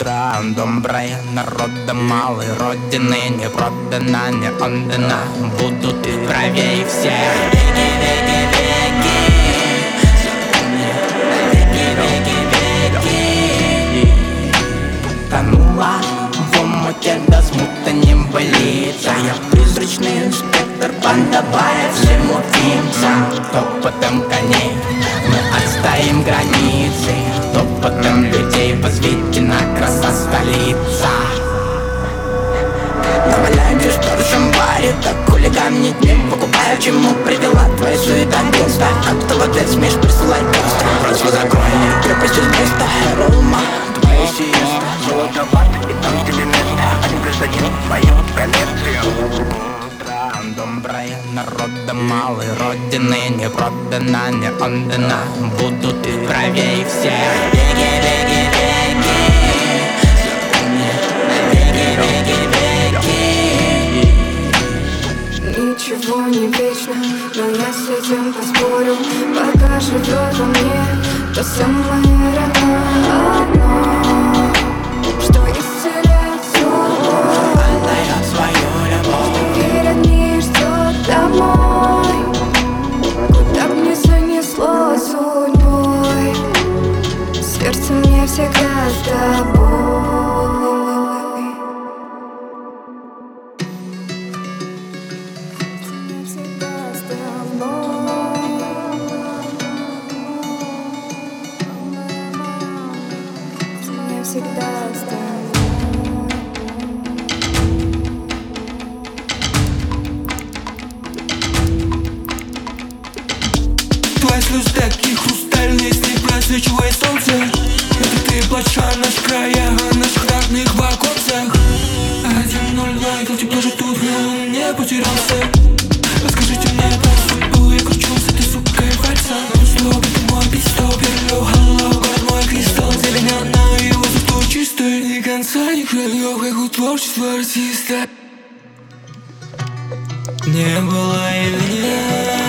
утро доброе, народа мало, родины не продана, не отдана. Будут правее всех. Веки, веки, веки, веки, веки, веки. Тонула в омуте, до смута не болится. Я призрачный инспектор, подобает всему фимцам. Топотом коней мы отстоим границы, топотом людей возведена краса столица. Наваляем же сторожем баре, как хулиганить не покупаю. К чему привела твоя суета, гнезда? Как ты в ответ смеешь присылать текст? Просто закрой крепость из места, Рома, твоя сиеста. Золото варт, и там тебе место. Один гражданин поет коллекцию. Доброе, народа мало, родины не продана, не отдана. Будут правее всех. Веки, веки, веки, веки, веки, веки. Ничего не вечно, но я с этим поспорю. Пока живет во мне то самое родное, что исцеляет судьбу. Отдает свою любовь, Перед ней ждет домой, куда б не занесло судьбой. Сердце мне всегда с тобой. Всегда с тобой. Я всегда с тобой. Твои слезы такие хрустальные, с ней просвечивает солнце. Это ты плача наш края, о наших родных в окопцах. 1:02, и тепло же тут, но не потерялся. Расскажите мне про судьбу, я кручу с этой сукой вальса. Стоп, это мой пистол, перелёг, алло, город мой кристалл. Зелена и воздух тут чистый, ни конца, ни краев, как у творчества артиста. Не было и нет.